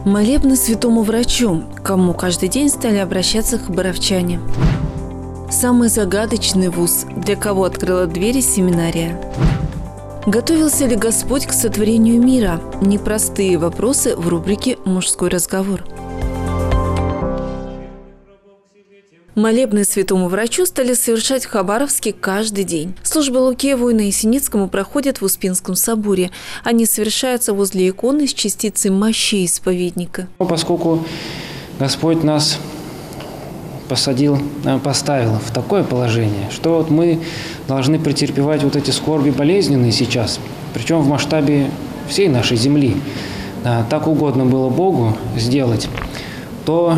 Молебны святому врачу, к кому каждый день стали обращаться хабаровчане. Самый загадочный вуз, для кого открыла двери семинария. Готовился ли Господь к сотворению мира? Непростые вопросы в рубрике «Мужской разговор». Молебны святому врачу стали совершать в Хабаровске каждый день. Службы Луке Воино-Ясеницкому проходят в Успенском соборе. Они совершаются возле иконы с частицей мощей исповедника. Поскольку Господь нас поставил в такое положение, что вот мы должны претерпевать вот эти скорби болезненные сейчас, причем в масштабе всей нашей земли. Так угодно было Богу сделать, то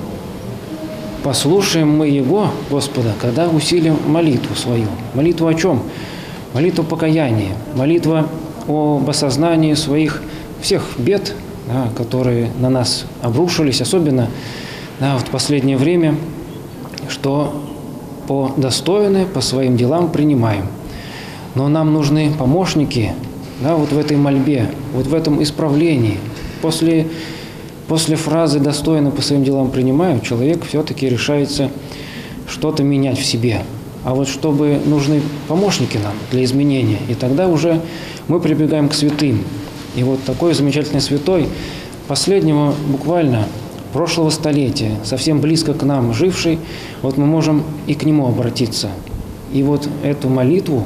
послушаем мы Его, Господа, когда усилим молитву свою. Молитву о чем? Молитву покаяния, молитва об осознании своих всех бед, которые на нас обрушились, особенно в последнее время, что по достойны, по своим делам принимаем. Но нам нужны помощники вот в этой мольбе, вот в этом исправлении. После фразы «достойно по своим делам принимаю» человек все-таки решается что-то менять в себе. А вот чтобы нужны помощники нам для изменения, и тогда уже мы прибегаем к святым. И вот такой замечательный святой, последнего буквально прошлого столетия, совсем близко к нам живший, вот мы можем и к нему обратиться. И вот эту молитву,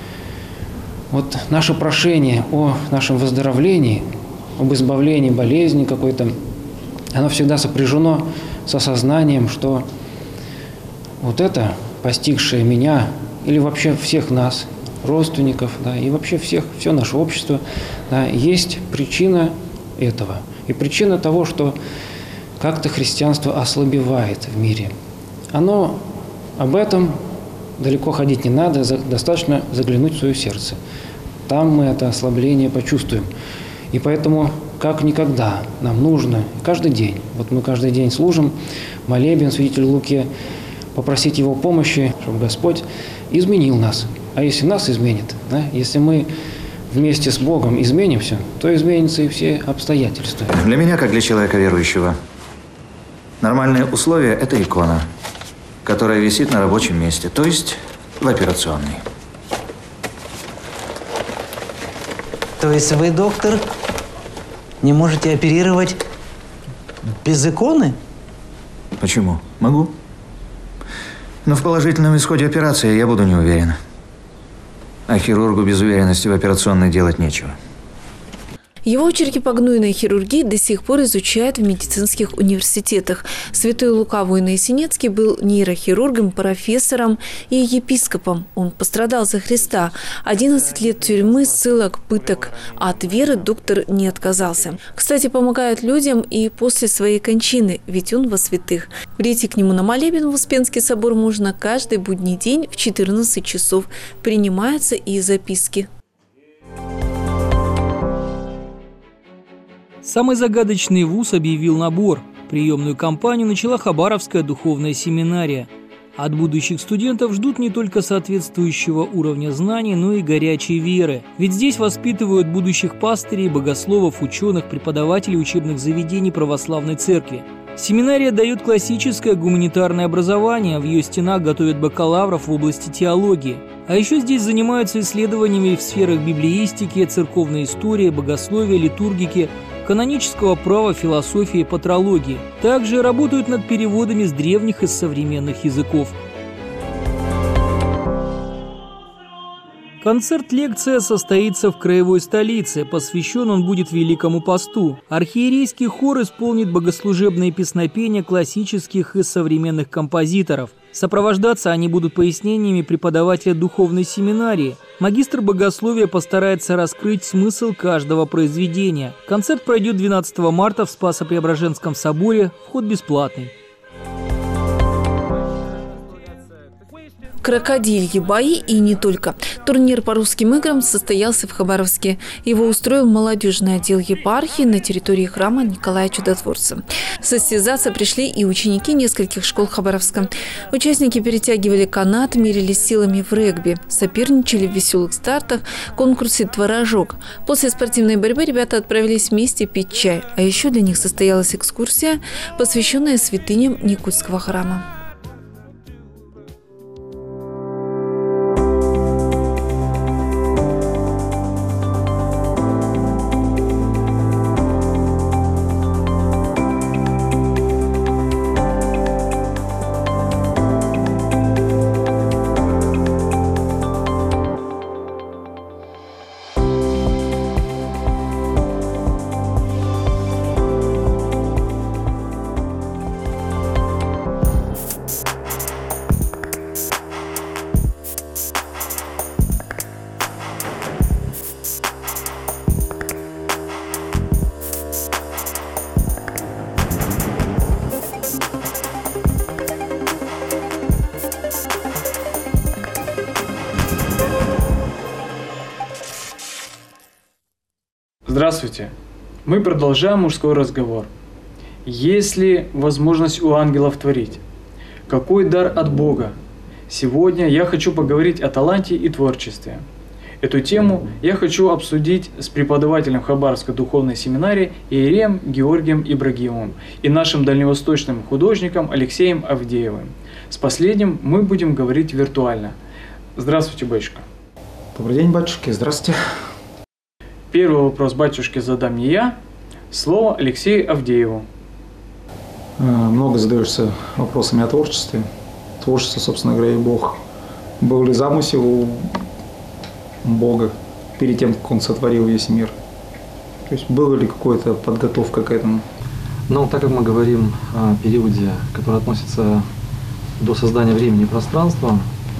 вот наше прошение о нашем выздоровлении, об избавлении болезни какой-то, оно всегда сопряжено с осознанием, что вот это, постигшее меня, или вообще всех нас, родственников, и вообще все наше общество, есть причина этого. И причина того, что как-то христианство ослабевает в мире. Об этом далеко ходить не надо, достаточно заглянуть в свое сердце. Там мы это ослабление почувствуем. И поэтому, как никогда, нам нужно каждый день, вот мы каждый день служим, молебен святителю Луке, попросить его помощи, чтобы Господь изменил нас. А если нас изменит, если мы вместе с Богом изменимся, то изменятся и все обстоятельства. Для меня, как для человека верующего, нормальные условия – это икона, которая висит на рабочем месте, то есть в операционной. То есть вы, доктор, не можете оперировать без иконы? Почему? Могу. Но в положительном исходе операции я буду не уверен. А хирургу без уверенности в операционной делать нечего. Его очерки по гнойной хирургии до сих пор изучают в медицинских университетах. Святой Лука Воино-Ясеницкий был нейрохирургом, профессором и епископом. Он пострадал за Христа. 11 лет тюрьмы, ссылок, пыток. От веры доктор не отказался. Кстати, помогает людям и после своей кончины, ведь он во святых. Прийти к нему на молебен в Успенский собор можно каждый будний день в 14 часов. Принимаются и записки. Самый загадочный вуз объявил набор. Приемную кампанию начала Хабаровская духовная семинария. От будущих студентов ждут не только соответствующего уровня знаний, но и горячей веры. Ведь здесь воспитывают будущих пастырей, богословов, ученых, преподавателей учебных заведений православной церкви. Семинария дает классическое гуманитарное образование, в ее стенах готовят бакалавров в области теологии. А еще здесь занимаются исследованиями в сферах библеистики, церковной истории, богословия, литургики, канонического права, философии и патрологии. Также работают над переводами с древних и современных языков. Концерт-лекция состоится в краевой столице. Посвящен он будет Великому посту. Архиерейский хор исполнит богослужебные песнопения классических и современных композиторов. Сопровождаться они будут пояснениями преподавателя духовной семинарии. Магистр богословия постарается раскрыть смысл каждого произведения. Концерт пройдет 12 марта в Спасо-Преображенском соборе. Вход бесплатный. Крокодильи бои и не только. Турнир по русским играм состоялся в Хабаровске. Его устроил молодежный отдел епархии на территории храма Николая Чудотворца. Состязаться пришли и ученики нескольких школ Хабаровска. Участники перетягивали канат, мерились силами в регби, соперничали в веселых стартах, конкурсе «Творожок». После спортивной борьбы ребята отправились вместе пить чай. А еще для них состоялась экскурсия, посвященная святыням Никольского храма. Здравствуйте! Мы продолжаем мужской разговор. Есть ли возможность у ангелов творить? Какой дар от Бога? Сегодня я хочу поговорить о таланте и творчестве. Эту тему я хочу обсудить с преподавателем Хабаровской духовной семинарии иереем Георгием Ибрагимовым и нашим дальневосточным художником Алексеем Авдеевым. С последним мы будем говорить виртуально. Здравствуйте, батюшка. Добрый день, батюшки. Здравствуйте. Первый вопрос батюшке задам не я. Слово Алексею Авдееву. Много задаешься вопросами о творчестве. Творчество, собственно говоря, и Бог. Был ли замысел у Бога перед тем, как Он сотворил весь мир? То есть была ли какая-то подготовка к этому? Ну, так как мы говорим о периоде, который относится до создания времени и пространства,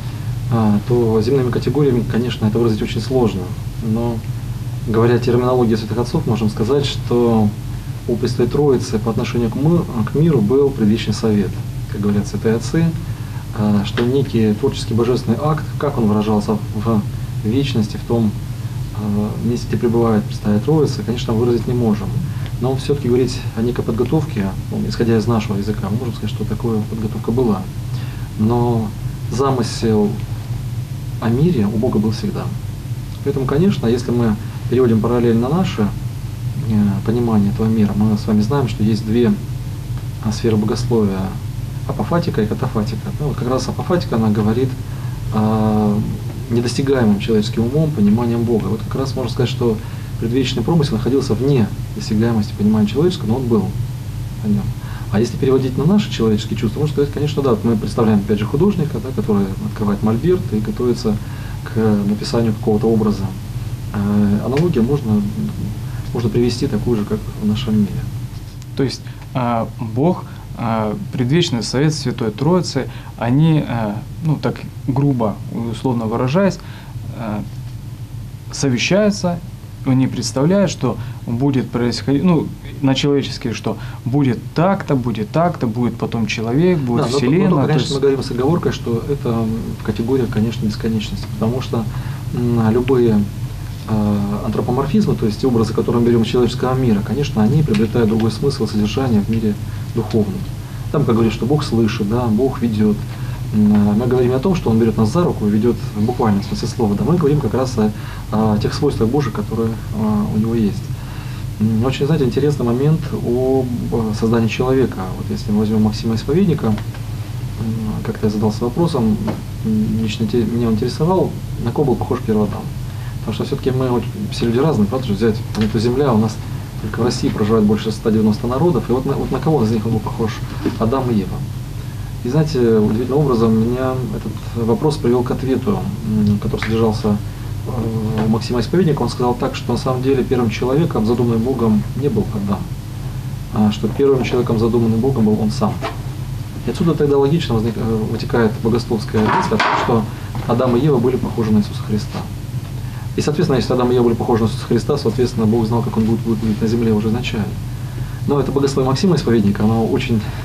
то земными категориями, конечно, это выразить очень сложно. Но говоря о терминологии святых отцов, можем сказать, что у Пресвятой Троицы по отношению к миру был предвечный совет, как говорят святые отцы, что некий творческий божественный акт, как он выражался в вечности, в том месте, где пребывает Пресвятая Троица, конечно, выразить не можем. Но все-таки говорить о некой подготовке, исходя из нашего языка, мы можем сказать, что такая подготовка была. Но замысел о мире у Бога был всегда. Поэтому, конечно, если мы переводим параллельно на наше понимание этого мира, мы с вами знаем, что есть две сферы богословия – апофатика и катафатика. Ну, вот как раз апофатика, она говорит о недостигаемым человеческим умом пониманием Бога. Вот как раз можно сказать, что предвечный промысел находился вне досягаемости понимания человеческого, но он был о нем. А если переводить на наши человеческие чувства, можно сказать, конечно, да, мы представляем, опять же, художника, да, который открывает мольберт и готовится к написанию какого-то образа. Аналогия можно привести такую же, как в нашем мире. То есть Бог, предвечный совет Святой Троицы, они, ну так грубо, условно выражаясь, совещаются, они представляют, что будет происходить, ну, на человеческий, что будет так-то, будет потом человек, будет вселенная. Но, конечно, мы говорим с оговоркой, что это категория, конечно, бесконечности, потому что любые антропоморфизмы, то есть те образы, которые мы берем из человеческого мира, конечно, они приобретают другой смысл и содержание в мире духовном. Там, как говорится, что Бог слышит, да, Бог ведет. Мы говорим о том, что Он берет нас за руку и ведет в буквальном смысле слова. Да, мы говорим как раз о тех свойствах Божьих, которые у Него есть. Очень, знаете, интересный момент о создании человека. Вот если мы возьмем Максима Исповедника, как-то я задался вопросом, лично меня он интересовал, на кого был похож первый Адам. Потому что все-таки мы все люди разные, правда же, взять планету Земля, у нас только в России проживает больше 190 народов, и вот на кого из них он был похож? Адам и Ева. И знаете, удивительным образом меня этот вопрос привел к ответу, который содержался у Максима Исповедника. Он сказал так, что на самом деле первым человеком, задуманным Богом, не был Адам, а что первым человеком, задуманным Богом, был он сам. И отсюда тогда логично вытекает богословская мысль о том, что Адам и Ева были похожи на Иисуса Христа. И, соответственно, если Адам и Ева были похожи на Иисуса Христа, соответственно, Бог знал, как Он будет выглядеть на земле уже изначально. Но это богословие Максима Исповедника, оно очень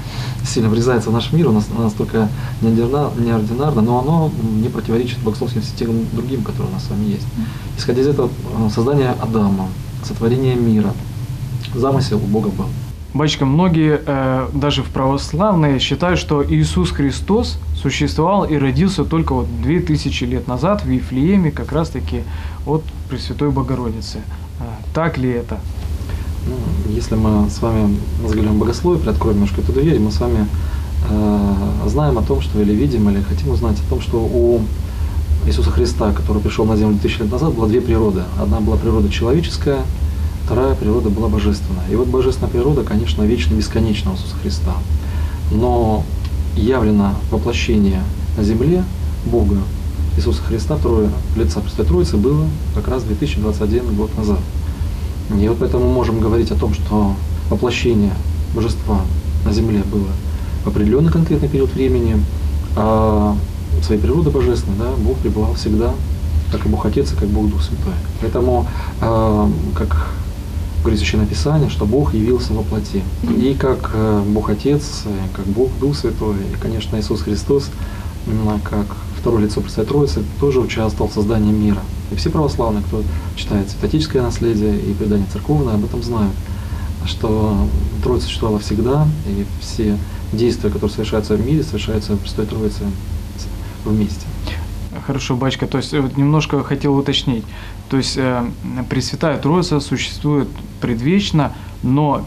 сильно врезается в наш мир, оно настолько неординарно, но оно не противоречит богословским системам другим, которые у нас с вами есть. Исходя из этого, создание Адама, сотворение мира, замысел у Бога был. Батюшка, многие, даже в православные, считают, что Иисус Христос существовал и родился только вот 2000 лет назад в Вифлееме, как раз-таки от Пресвятой Богородицы. Так ли это? Ну, если мы с вами заглянем в богословие, приоткроем немножко эту дверь, мы с вами знаем о том, что или видим, или хотим узнать о том, что у Иисуса Христа, который пришел на землю 2000 лет назад, было две природы. Одна была природа человеческая, вторая природа была божественная. И вот божественная природа, конечно, вечно бесконечна у Иисуса Христа. Но явлено воплощение на земле Бога Иисуса Христа, второе лица Пресвятой Троицы, было как раз 2021 год назад. И вот поэтому мы можем говорить о том, что воплощение божества на земле было в определенный конкретный период времени, а своей природы божественной, да, Бог пребывал всегда, как и Бог Отец, и как Бог Дух Святой. Поэтому, как говорит Священное Писание, что Бог явился во плоти. И как Бог Отец, как Бог Дух Святой, и, конечно, Иисус Христос, как второе лицо Пресвятой Троицы, тоже участвовал в создании мира. И все православные, кто читает святотическое наследие и предание церковное, об этом знают, что Троица существовала всегда, и все действия, которые совершаются в мире, совершаются в Пресвятой Троице вместе. Хорошо, батюшка, то есть вот немножко хотел уточнить. То есть Пресвятая Троица существует предвечно, но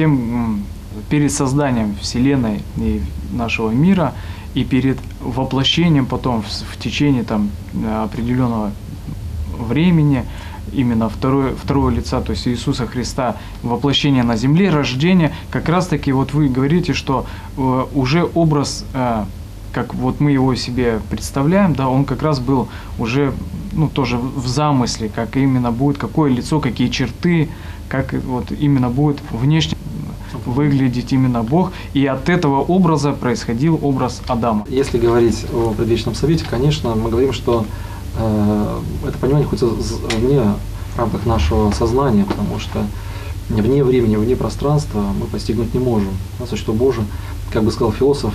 перед созданием Вселенной и нашего мира и перед воплощением потом в течение определенного времени именно второго лица, то есть Иисуса Христа, воплощение на земле, рождение, как раз-таки вот вы говорите, что уже образ, как вот мы его себе представляем, да, он как раз был уже, тоже в замысле, как именно будет, какое лицо, какие черты, как вот именно будет внешне выглядеть именно Бог, и от этого образа происходил образ Адама. Если говорить о предвечном совете, конечно, мы говорим, что это понимание находится вне рамках нашего сознания, потому что вне времени, вне пространства мы постигнуть не можем. Существо Божие, как бы сказал философ,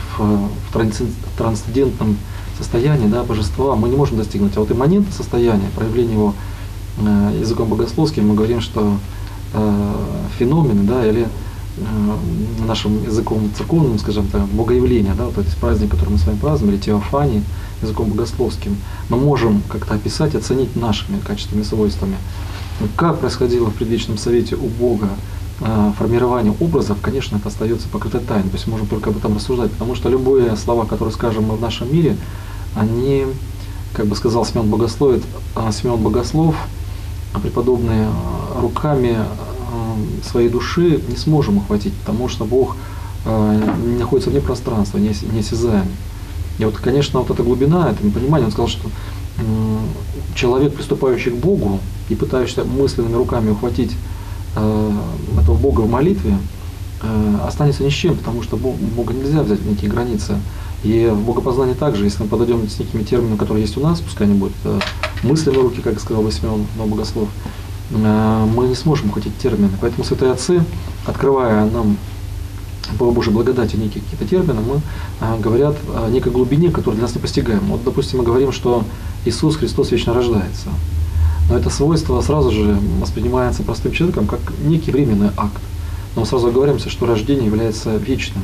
в трансцендентном состоянии, да, божества мы не можем достигнуть. А вот имманентное состояние, проявление его языком богословским, мы говорим, что феномены, да, или нашим языком церковным, скажем так, богоявление, да, вот этот праздник, который мы с вами празднуем, или теофании, языком богословским, мы можем как-то описать, оценить нашими качествами, свойствами. Как происходило в предвечном совете у Бога формирование образов, конечно, это остается покрытой тайной, то есть можем только об этом рассуждать, потому что любые слова, которые скажем мы в нашем мире, они, как бы сказал Симеон Богослов, преподобные, руками своей души не сможем охватить, потому что Бог находится вне пространства, неосязаемый. И вот, конечно, вот эта глубина, это непонимание, он сказал, что человек, приступающий к Богу и пытающийся мысленными руками ухватить этого Бога в молитве, останется ни с чем, потому что Бога нельзя взять в некие границы. И в богопознании также, если мы подойдем с некими терминами, которые есть у нас, пускай они будут мысленные руки, как сказал бы Симеон Богослов, мы не сможем ухватить термины. Поэтому святые отцы, открывая нам по Божьей благодати некие какие-то термины, мы говорят о некой глубине, которую для нас не постигаем. Вот, допустим, мы говорим, что Иисус Христос вечно рождается. Но это свойство сразу же воспринимается простым человеком как некий временный акт. Но мы сразу оговоримся, что рождение является вечным.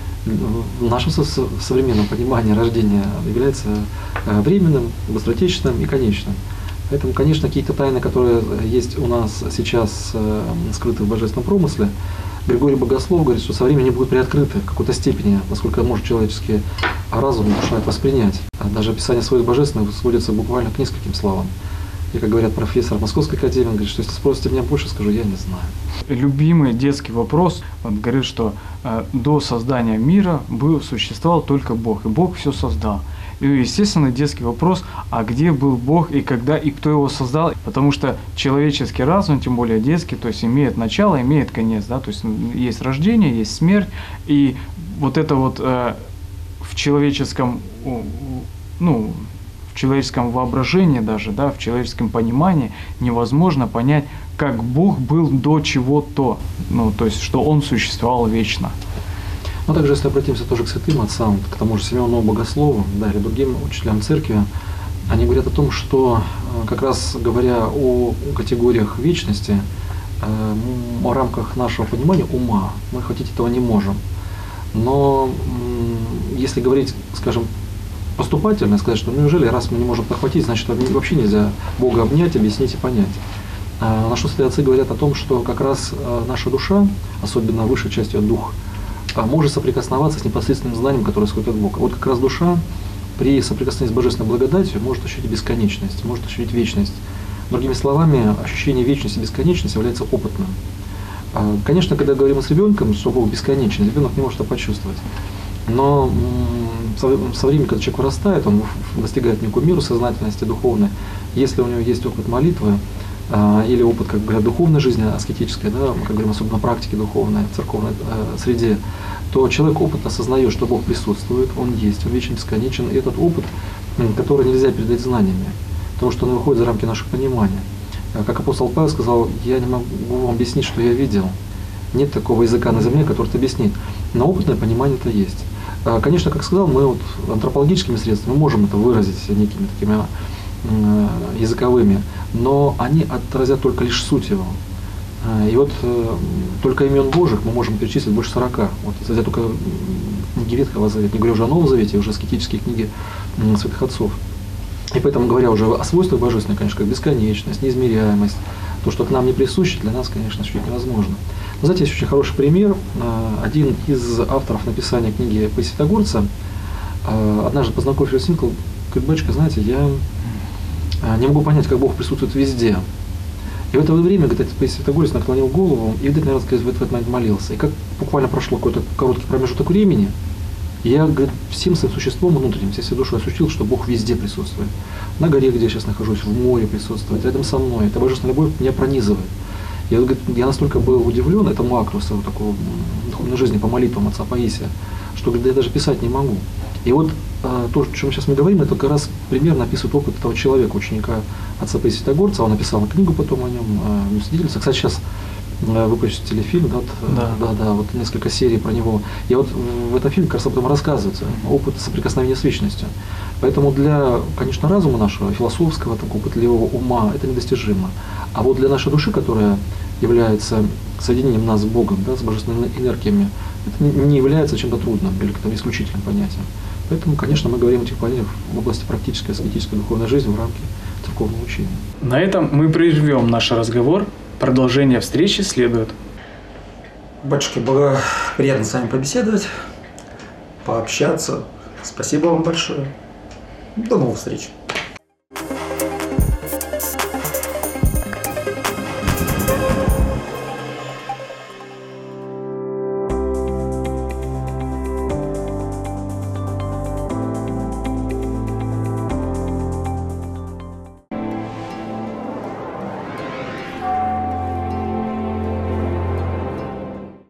В нашем современном понимании рождение является временным, быстротечным и конечным. Поэтому, конечно, какие-то тайны, которые есть у нас сейчас скрыты в божественном промысле, Григорий Богослов говорит, что со временем будут приоткрыты в какой-то степени, насколько может человеческий разум, душа это воспринять. Даже описание своих божественных сводится буквально к нескольким словам. И, как говорят профессор Московской академии, он говорит, что если спросите меня больше, скажу, я не знаю. Любимый детский вопрос, он говорит, что до создания мира существовал только Бог, и Бог все создал. И, естественно, детский вопрос, а где был Бог и когда, и кто его создал? Потому что человеческий разум, тем более детский, то есть имеет начало, имеет конец, да, то есть есть рождение, есть смерть, и вот это вот в человеческом, в человеческом воображении даже, да, в человеческом понимании невозможно понять, как Бог был до чего-то, то есть, что Он существовал вечно. Но также, если обратимся тоже к святым отцам, к тому же Симеону Богослову, да, или другим учителям церкви, они говорят о том, что как раз говоря о категориях вечности, о рамках нашего понимания ума, мы хотеть этого не можем. Но если говорить, скажем, поступательно, сказать, что неужели раз мы не можем похватить, значит вообще нельзя Бога обнять, объяснить и понять. На что святые отцы говорят о том, что как раз наша душа, особенно высшей частью дух, может соприкосноваться с непосредственным знанием, которое исходит от Бога. Вот как раз душа при соприкосновении с божественной благодатью может ощутить бесконечность, может ощутить вечность. Другими словами, ощущение вечности и бесконечности является опытным. Конечно, когда говорим с ребенком, что Бог бесконечен, ребенок не может это почувствовать. Но со временем, когда человек вырастает, он достигает некую меру сознательности духовной. Если у него есть опыт молитвы или опыт, как говорят, духовной жизни, аскетической, да, мы как говорим, особенно практики духовной, в церковной среде, то человек опытно осознает, что Бог присутствует, Он есть, Он вечен, бесконечен. И этот опыт, который нельзя передать знаниями, потому что он выходит за рамки нашего понимания. Как апостол Павел сказал, я не могу вам объяснить, что я видел. Нет такого языка на земле, который это объяснит. Но опытное понимание это есть. Конечно, как сказал, мы вот антропологическими средствами можем это выразить некими такими языковыми, но они отразят только лишь суть его. И вот только имен Божьих мы можем перечислить больше 40. Вот взять только книги Ветхого Завета, не говоря уже о Новом Завете, уже аскетические книги святых отцов. И поэтому, говоря уже о свойствах божественных, конечно, как бесконечность, неизмеряемость, то, что к нам не присуще, для нас, конечно, ощутить невозможно. Но, знаете, есть очень хороший пример. Один из авторов написания книги Святогорца однажды, познакомившись с ним, говорит: батюшка, знаете, я не могу понять, как Бог присутствует везде. И в это время, говорит, Святогорец наклонил голову и, наверное, в этот момент молился. И как буквально прошло какой-то короткий промежуток времени, я, говорит, всем своим существом внутренним, всей своей душой ощутил, что Бог везде присутствует. На горе, где я сейчас нахожусь, в море присутствует, рядом со мной. Эта божественная любовь меня пронизывает. Я настолько был удивлен этому акту своего такого духовной жизни по молитвам отца Паисия, что, говорит, я даже писать не могу. И вот то, о чем сейчас мы говорим, это как раз примерно описывает опыт этого человека, ученика отца Паисия Святогорца. Он написал книгу потом о нем, свидетельство. Кстати, сейчас выпустить телефильм, да, вот несколько серий про него. И вот в этом фильме как раз об этом рассказывается, опыт соприкосновения с вечностью. Поэтому для, конечно, разума нашего, философского, такого пытливого ума, это недостижимо. А вот для нашей души, которая является соединением нас с Богом, да, с божественными энергиями, это не является чем-то трудным или каким-то исключительным понятием. Поэтому, конечно, мы говорим о этих понятиях в области практической, аскетической, духовной жизни в рамке церковного учения. На этом мы прервем наш разговор. Продолжение встречи следует. Батюшки, было приятно с вами побеседовать, пообщаться. Спасибо вам большое. До новых встреч.